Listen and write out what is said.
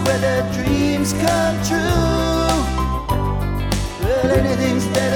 where their dreams come true. Well, anything's better